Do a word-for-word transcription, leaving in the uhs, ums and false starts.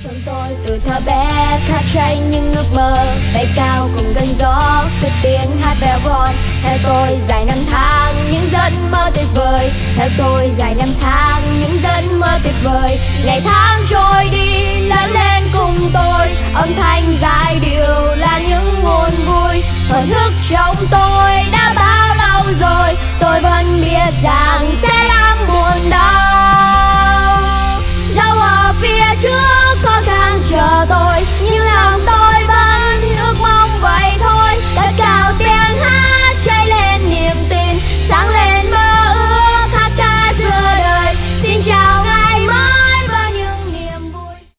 Tôi từ thơ bé khát cháy những ước mơ, bay cao cùng cơn gió, cất tiếng hát bell boy. Theo tôi dài năm tháng những giấc mơ tuyệt vời, theo tôi dài năm tháng những giấc mơ tuyệt vời. Ngày tháng trôi đi lớn lên cùng tôi, âm thanh giai điệu là những nguồn vui hờ hững trong tôi đã bao